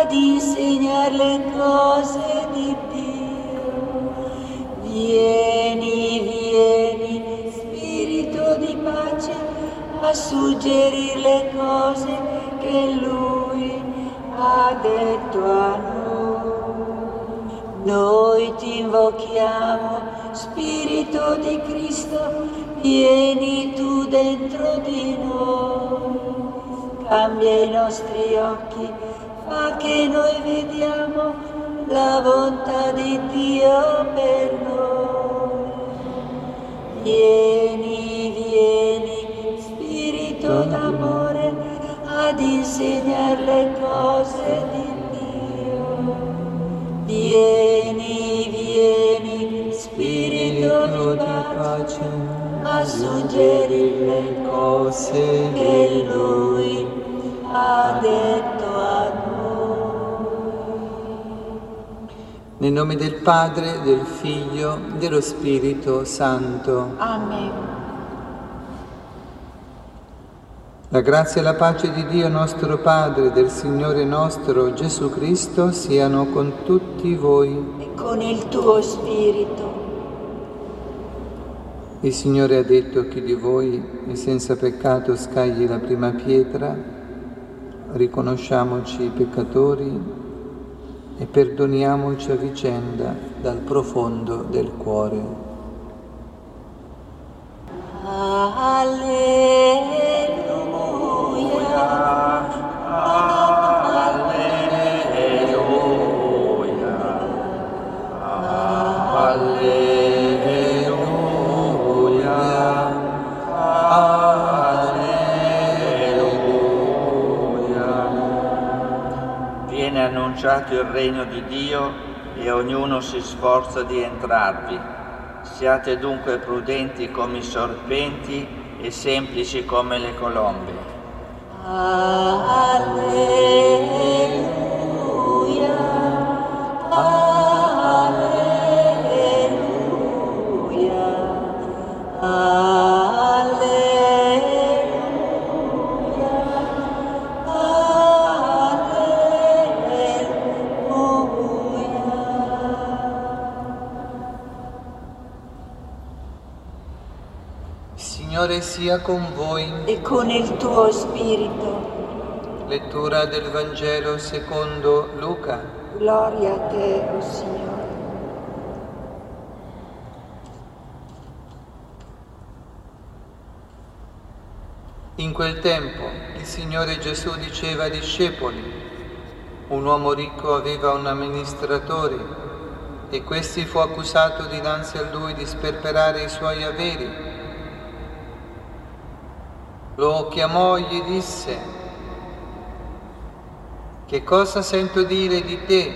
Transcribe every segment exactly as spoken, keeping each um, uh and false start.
ad insegnare le cose di Dio. Vieni, vieni, Spirito di pace, a suggerire le cose che Lui ha detto a noi. Noi ti invochiamo, Spirito di Cristo, vieni tu dentro di noi, cambia i nostri occhi, fa che noi vediamo la bontà di Dio per noi. Vieni, vieni, Spirito d'amore, ad insegnare le cose di Dio. Vieni, vieni, Spirito di pace, a suggerire le cose che Lui ha detto a noi. Nel nome del Padre, del Figlio, dello Spirito Santo. Amen. La grazia e la pace di Dio nostro Padre, del Signore nostro Gesù Cristo, siano con tutti voi. E con il tuo Spirito. Il Signore ha detto a chi di voi è senza peccato scagli la prima pietra, riconosciamoci peccatori e perdoniamoci a vicenda dal profondo del cuore. Alleluia. Viene annunciato il regno di Dio e ognuno si sforza di entrarvi. Siate dunque prudenti come i serpenti e semplici come le colombe. Alleluia. Alleluia. Il Signore sia con voi. E con il tuo Spirito. Lettura del Vangelo secondo Luca. Gloria a te, o Signore. In quel tempo il Signore Gesù diceva ai discepoli: un uomo ricco aveva un amministratore e questi fu accusato dinanzi a lui di sperperare i suoi averi. Lo chiamò e gli disse: che cosa sento dire di te?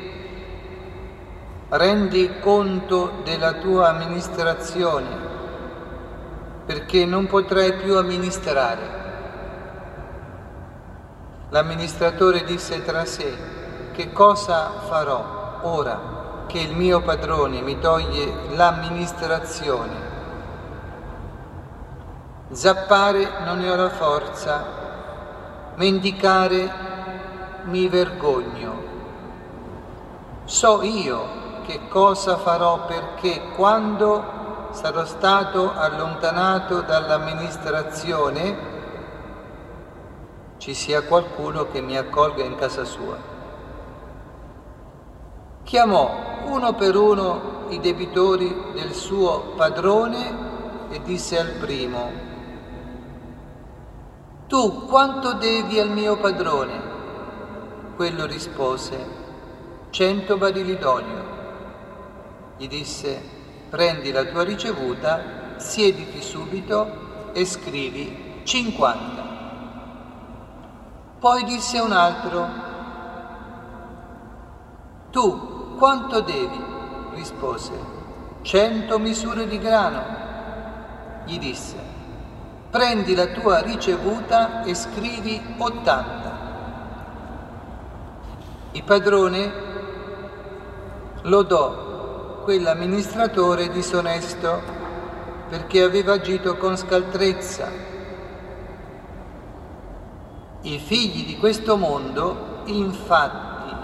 Rendi conto della tua amministrazione, perché non potrai più amministrare. L'amministratore disse tra sé: che cosa farò ora che il mio padrone mi toglie l'amministrazione? Zappare non ne ho la forza, mendicare mi vergogno. So io che cosa farò perché quando sarò stato allontanato dall'amministrazione ci sia qualcuno che mi accolga in casa sua. Chiamò uno per uno i debitori del suo padrone e disse al primo: tu quanto devi al mio padrone? Quello rispose: cento barili d'olio. Gli disse: prendi la tua ricevuta, siediti subito e scrivi cinquanta. Poi disse a un altro: tu quanto devi? Rispose: cento misure di grano. Gli disse: prendi la tua ricevuta e scrivi ottanta. Il padrone lodò quell'amministratore disonesto perché aveva agito con scaltrezza. I figli di questo mondo, infatti,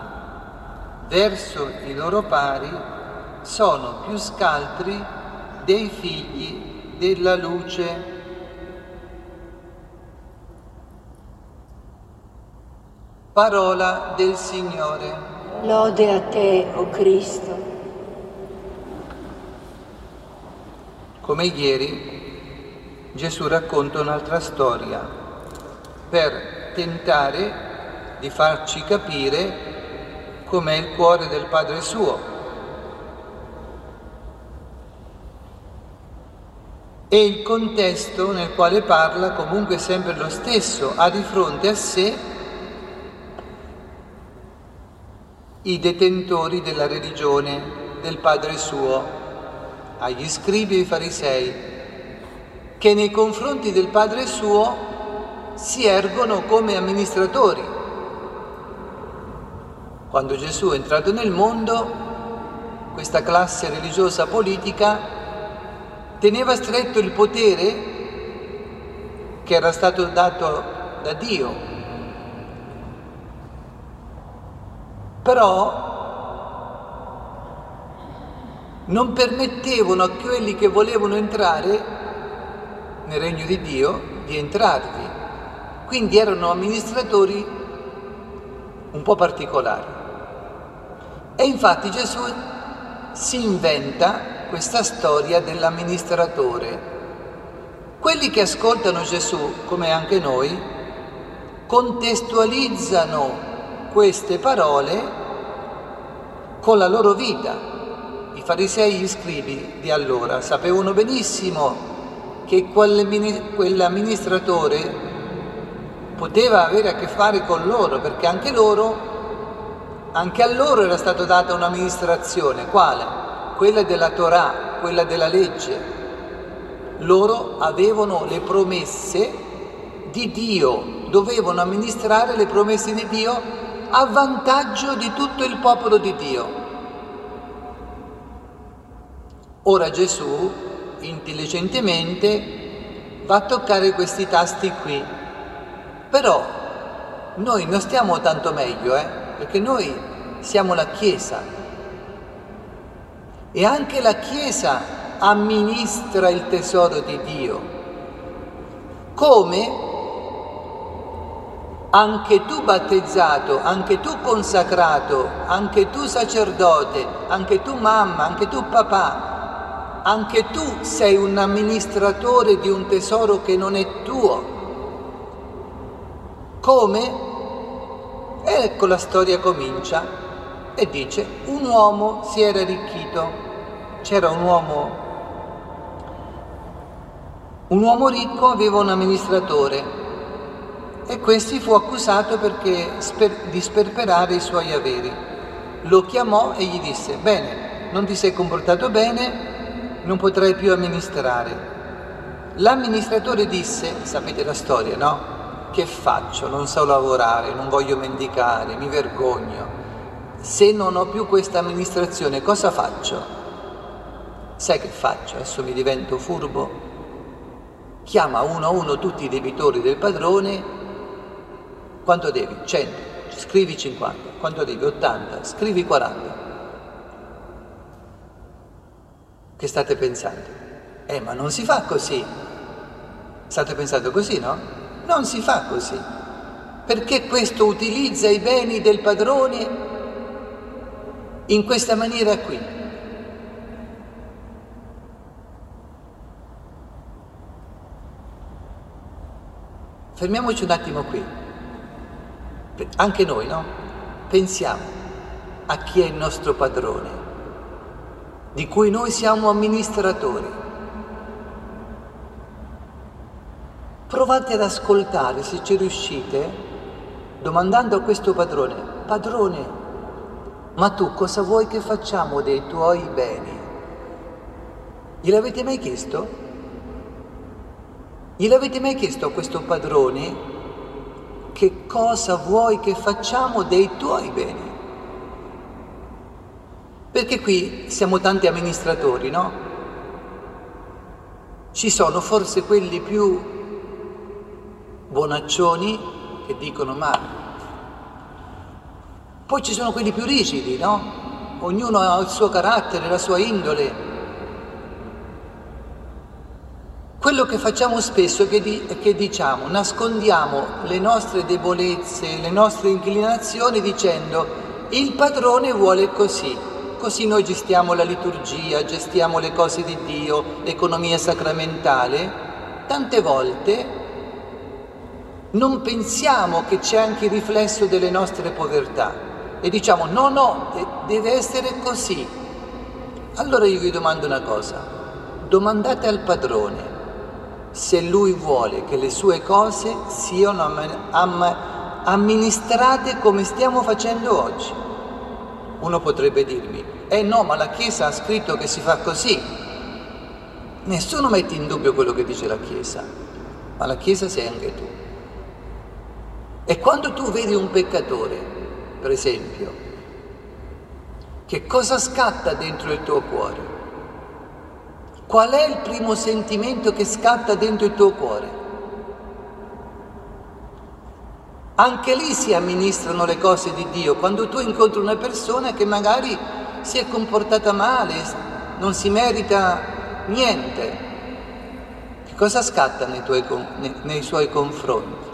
verso i loro pari sono più scaltri dei figli della luce. Parola del Signore. Lode a te, o Cristo. Come ieri, Gesù racconta un'altra storia per tentare di farci capire com'è il cuore del Padre suo. E il contesto nel quale parla comunque è sempre lo stesso, ha di fronte a sé i detentori della religione del Padre suo, agli scribi e ai farisei, che nei confronti del Padre suo si ergono come amministratori. Quando Gesù è entrato nel mondo, questa classe religiosa politica teneva stretto il potere che era stato dato da Dio. Però non permettevano a quelli che volevano entrare nel regno di Dio di entrarvi. Quindi erano amministratori un po' particolari. E infatti Gesù si inventa questa storia dell'amministratore. Quelli che ascoltano Gesù, come anche noi, contestualizzano queste parole con la loro vita. I farisei e gli scribi di allora sapevano benissimo che quell'amministratore poteva avere a che fare con loro, perché anche loro, anche a loro era stata data un'amministrazione. Quale? Quella della Torah, quella della legge. Loro avevano le promesse di Dio, dovevano amministrare le promesse di Dio a vantaggio di tutto il popolo di Dio. Ora Gesù, intelligentemente, va a toccare questi tasti qui. Però noi non stiamo tanto meglio, eh? Perché noi siamo la Chiesa. E anche la Chiesa amministra il tesoro di Dio. Come anche tu battezzato, anche tu consacrato, anche tu sacerdote, anche tu mamma, anche tu papà, anche tu sei un amministratore di un tesoro che non è tuo. Come? Ecco, la storia comincia e dice: un uomo si era arricchito. C'era un uomo, un uomo ricco aveva un amministratore. E questi fu accusato perché sper- di sperperare i suoi averi. Lo chiamò e gli disse: bene, non ti sei comportato bene, non potrai più amministrare. L'amministratore disse: sapete la storia, no? Che faccio? Non so lavorare, non voglio mendicare, mi vergogno. Se non ho più questa amministrazione, cosa faccio? Sai che faccio? Adesso mi divento furbo. Chiama uno a uno tutti i debitori del padrone. Quanto devi? cento, scrivi cinquanta. Quanto devi? ottanta, scrivi quaranta. Che state pensando? Eh, ma non si fa così. State pensando così, no? Non si fa così. Perché questo utilizza i beni del padrone in questa maniera qui. Fermiamoci un attimo qui. Anche noi, no? Pensiamo a chi è il nostro padrone, di cui noi siamo amministratori. Provate ad ascoltare, se ci riuscite, domandando a questo padrone: padrone, ma tu cosa vuoi che facciamo dei tuoi beni? Gliel'avete mai chiesto? Gliel'avete mai chiesto a questo padrone che cosa vuoi che facciamo dei tuoi beni? Perché qui siamo tanti amministratori, no? Ci sono forse quelli più bonaccioni che dicono: ma Poi ci sono quelli più rigidi, no? Ognuno ha il suo carattere, la sua indole. Quello che facciamo spesso è che, di, è che diciamo, nascondiamo le nostre debolezze, le nostre inclinazioni dicendo il padrone vuole così, così noi gestiamo la liturgia, gestiamo le cose di Dio, l'economia sacramentale. Tante volte non pensiamo che c'è anche il riflesso delle nostre povertà e diciamo no, no, deve essere così. Allora io vi domando una cosa, domandate al padrone se lui vuole che le sue cose siano amministrate come stiamo facendo oggi. Uno potrebbe dirmi, eh no, ma la Chiesa ha scritto che si fa così. Nessuno mette in dubbio quello che dice la Chiesa, ma la Chiesa sei anche tu. E quando tu vedi un peccatore, per esempio, che cosa scatta dentro il tuo cuore? Qual è il primo sentimento che scatta dentro il tuo cuore? Anche lì si amministrano le cose di Dio. Quando tu incontri una persona che magari si è comportata male, non si merita niente, che cosa scatta nei, tuoi, nei, nei suoi confronti?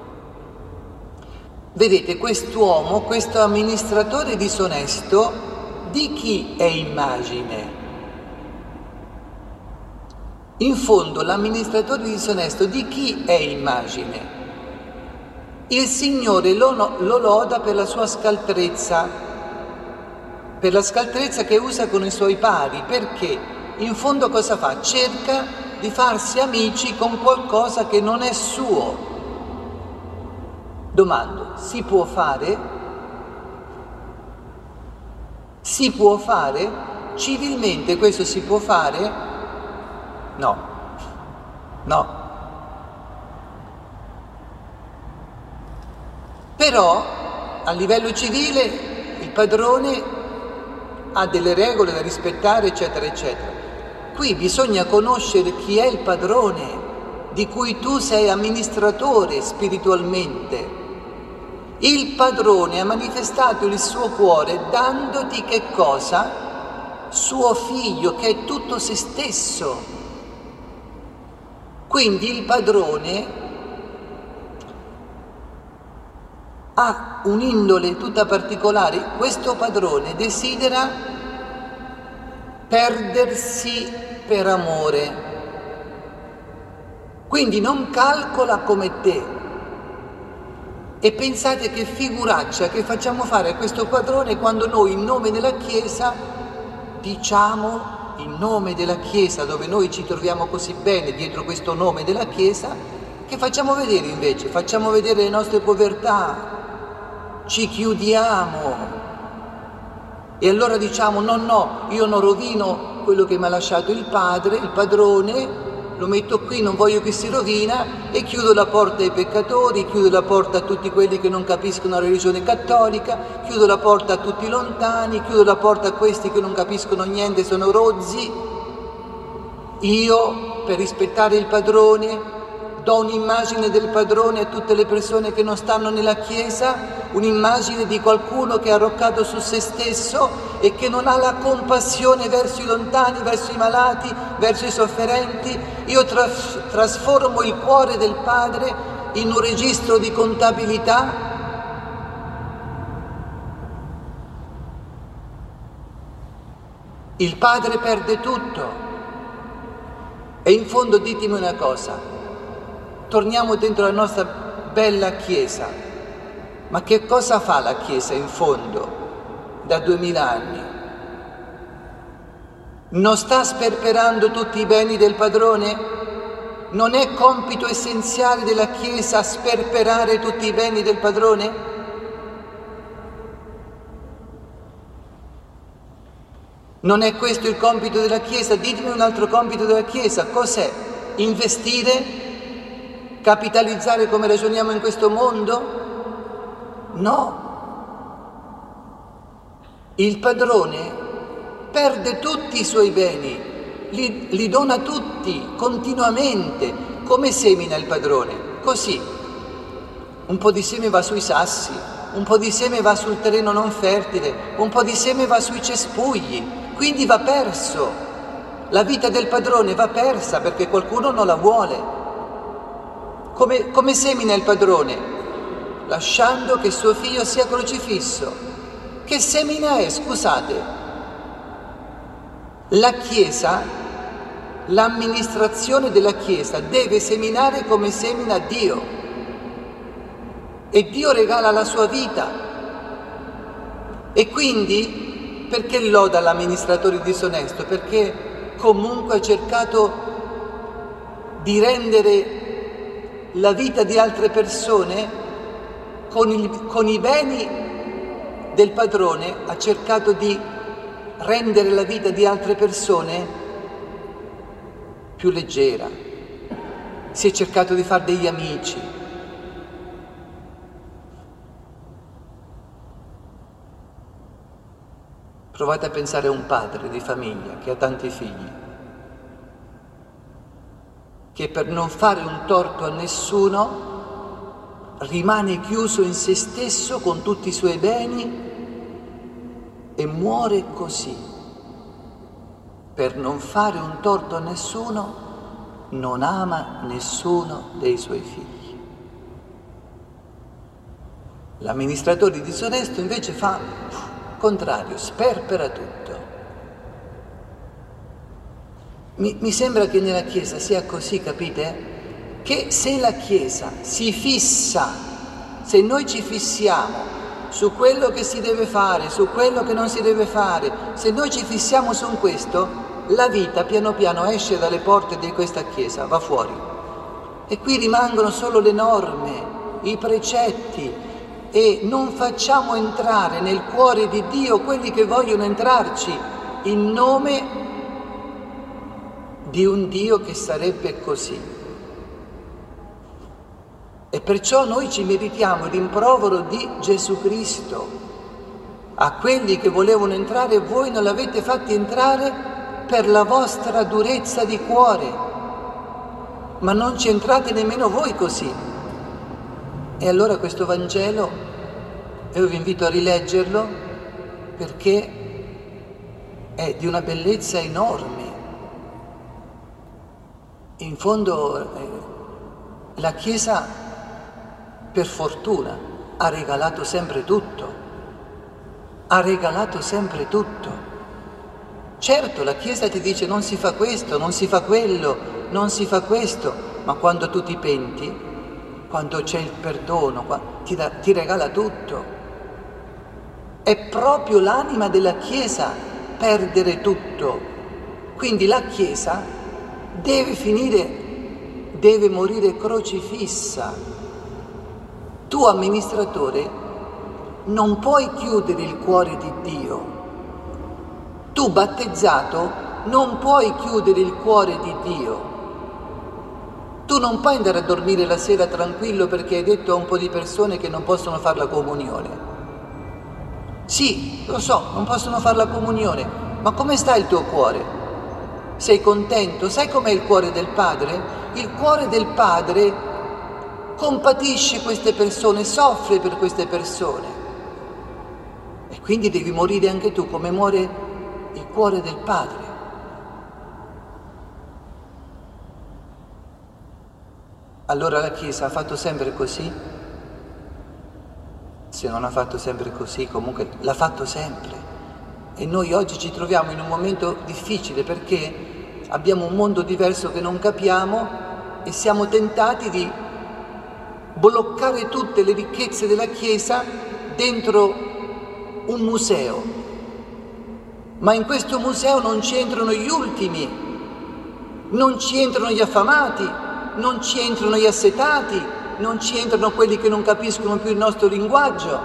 Vedete, quest'uomo, questo amministratore disonesto, di chi è immagine? In fondo l'amministratore disonesto di chi è immagine? Il Signore lo, lo loda per la sua scaltrezza, per la scaltrezza che usa con i suoi pari, perché in fondo cosa fa? Cerca di farsi amici con qualcosa che non è suo. Domando, si può fare? Si può fare? Civilmente questo si può fare? No, no. Però a livello civile il padrone ha delle regole da rispettare, eccetera, eccetera. Qui bisogna conoscere chi è il padrone di cui tu sei amministratore spiritualmente. Il padrone ha manifestato il suo cuore dandoti che cosa? Suo figlio, che è tutto se stesso. Quindi il padrone ha un'indole tutta particolare. Questo padrone desidera perdersi per amore, quindi non calcola come te. E pensate che figuraccia che facciamo fare a questo padrone quando noi in nome della Chiesa diciamo, in nome della Chiesa, dove noi ci troviamo così bene dietro questo nome della Chiesa, che facciamo vedere invece? Facciamo vedere le nostre povertà, ci chiudiamo e allora diciamo no, no, io non rovino quello che mi ha lasciato il padre, il padrone, lo metto qui, non voglio che si rovina e chiudo la porta ai peccatori, chiudo la porta a tutti quelli che non capiscono la religione cattolica, chiudo la porta a tutti i lontani, chiudo la porta a questi che non capiscono niente, sono rozzi. Io, per rispettare il padrone, do un'immagine del padrone a tutte le persone che non stanno nella Chiesa, un'immagine di qualcuno che è arroccato su se stesso e che non ha la compassione verso i lontani, verso i malati, verso i sofferenti. Io tras- trasformo il cuore del Padre in un registro di contabilità. Il Padre perde tutto. E in fondo ditemi una cosa. Torniamo dentro la nostra bella Chiesa, ma che cosa fa la Chiesa in fondo da duemila anni? Non sta sperperando tutti i beni del padrone? Non è compito essenziale della Chiesa sperperare tutti i beni del padrone? Non è questo il compito della Chiesa? Ditemi un altro compito della Chiesa, cos'è? Investire? Capitalizzare come ragioniamo in questo mondo? No. Il padrone perde tutti i suoi beni, li, li dona tutti, continuamente. Come semina il padrone? Così. Un po' di seme va sui sassi, un po' di seme va sul terreno non fertile, un po' di seme va sui cespugli, quindi va perso. La vita del padrone va persa perché qualcuno non la vuole. Come, come semina il padrone? Lasciando che suo figlio sia crocifisso. Che semina è, scusate? La Chiesa, l'amministrazione della Chiesa deve seminare come semina Dio. E Dio regala la sua vita. E quindi, perché loda l'amministratore disonesto? Perché comunque ha cercato di rendere la vita di altre persone con, il, con i beni del padrone, ha cercato di rendere la vita di altre persone più leggera. Si è cercato di fare degli amici. Provate a pensare a un padre di famiglia che ha tanti figli, che per non fare un torto a nessuno rimane chiuso in se stesso con tutti i suoi beni e muore così. Per non fare un torto a nessuno non ama nessuno dei suoi figli. L'amministratore disonesto invece fa contrario, sperpera tutto. Mi, mi sembra che nella Chiesa sia così, capite? Che se la Chiesa si fissa, se noi ci fissiamo su quello che si deve fare, su quello che non si deve fare, se noi ci fissiamo su questo, la vita piano piano esce dalle porte di questa Chiesa, va fuori. E qui rimangono solo le norme, i precetti, e non facciamo entrare nel cuore di Dio quelli che vogliono entrarci in nome di un Dio che sarebbe così. E perciò noi ci meritiamo il rimprovero di Gesù Cristo. A quelli che volevano entrare voi non l'avete fatti entrare per la vostra durezza di cuore, ma non ci entrate nemmeno voi così. E allora questo Vangelo, io vi invito a rileggerlo perché è di una bellezza enorme. In fondo eh, la Chiesa, per fortuna, ha regalato sempre tutto, ha regalato sempre tutto. Certo, la Chiesa ti dice non si fa questo, non si fa quello, non si fa questo, ma quando tu ti penti, quando c'è il perdono, ti, da, ti regala tutto. È proprio l'anima della Chiesa perdere tutto. Quindi la Chiesa deve finire, deve morire crocifissa. Tu, amministratore, non puoi chiudere il cuore di Dio. Tu, battezzato, non puoi chiudere il cuore di Dio. Tu non puoi andare a dormire la sera tranquillo perché hai detto a un po' di persone che non possono fare la comunione. Sì, lo so, non possono fare la comunione, ma come sta il tuo cuore? Sei contento? Sai com'è il cuore del Padre? Il cuore del Padre compatisce queste persone, soffre per queste persone. E quindi devi morire anche tu come muore il cuore del Padre. Allora la Chiesa ha fatto sempre così? Se non ha fatto sempre così, comunque l'ha fatto sempre. E noi oggi ci troviamo in un momento difficile perché abbiamo un mondo diverso che non capiamo e siamo tentati di bloccare tutte le ricchezze della Chiesa dentro un museo. Ma in questo museo non ci entrano gli ultimi, non ci entrano gli affamati, non ci entrano gli assetati, non ci entrano quelli che non capiscono più il nostro linguaggio.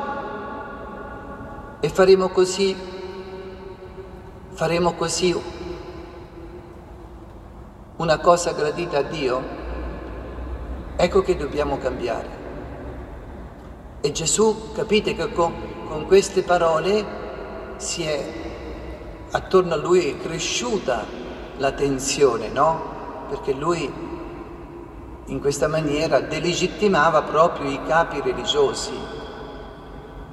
E faremo così, faremo così una cosa gradita a Dio? Ecco che dobbiamo cambiare. E Gesù, capite che con, con queste parole si è, attorno a lui è cresciuta la tensione, no? Perché lui in questa maniera delegittimava proprio i capi religiosi.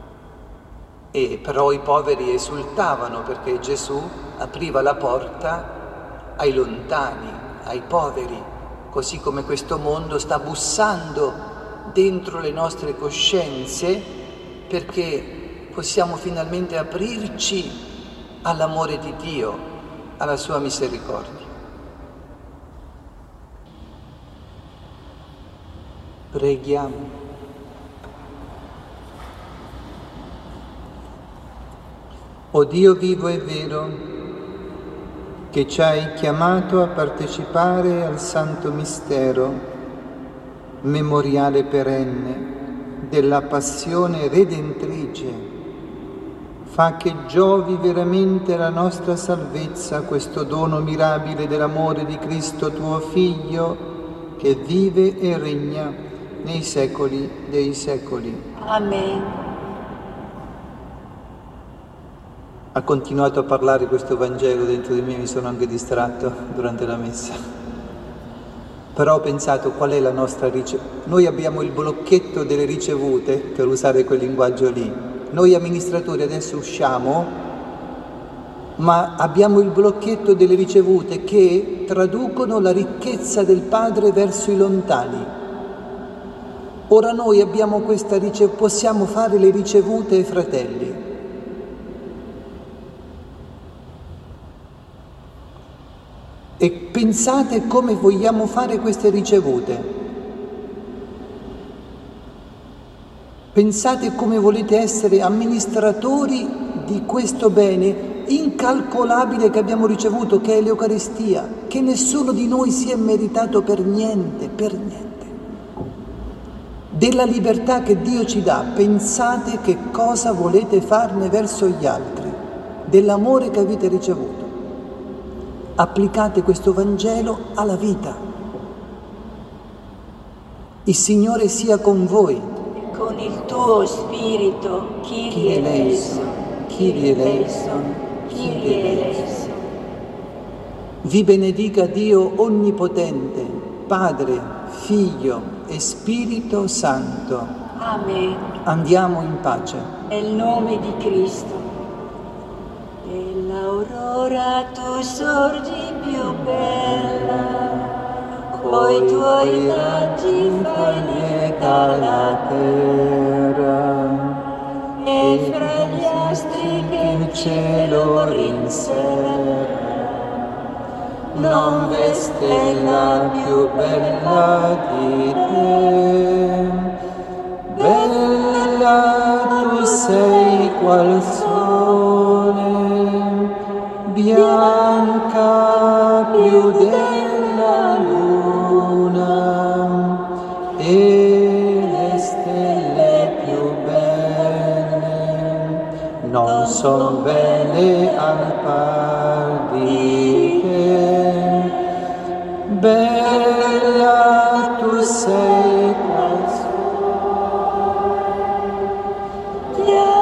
E però i poveri esultavano perché Gesù apriva la porta ai lontani, ai poveri, così come questo mondo sta bussando dentro le nostre coscienze perché possiamo finalmente aprirci all'amore di Dio, alla sua misericordia. Preghiamo. O Dio vivo e vero, che ci hai chiamato a partecipare al santo mistero, memoriale perenne della passione redentrice, fa che giovi veramente la nostra salvezza questo dono mirabile dell'amore di Cristo tuo Figlio, che vive e regna nei secoli dei secoli. Amen. Ha continuato a parlare questo Vangelo dentro di me, mi sono anche distratto durante la messa. Però ho pensato qual è la nostra ricevuta. Noi abbiamo il blocchetto delle ricevute, per usare quel linguaggio lì. Noi amministratori adesso usciamo, ma abbiamo il blocchetto delle ricevute che traducono la ricchezza del Padre verso i lontani. Ora noi abbiamo questa ricevuta, possiamo fare le ricevute ai fratelli. E pensate come vogliamo fare queste ricevute. Pensate come volete essere amministratori di questo bene incalcolabile che abbiamo ricevuto, che è l'Eucaristia, che nessuno di noi si è meritato per niente, per niente. Della libertà che Dio ci dà, pensate che cosa volete farne verso gli altri, dell'amore che avete ricevuto. Applicate questo Vangelo alla vita. Il Signore sia con voi. Con il tuo spirito, Kyrie eleison, Kyrie eleison, Kyrie eleison. Vi benedica Dio Onnipotente, Padre, Figlio e Spirito Santo. Amen. Andiamo in pace. Nel nome di Cristo. Nell'aurora tu sorgi più bella, coi tuoi raggi fai lieta la terra, e fra gli astri che il cielo rinserra, non v'è stella più bella di te. Bella tu sei qual sole, bianca più della luna, e le stelle più belle non son belle al par di te. Bella tu sei qual sole, yeah.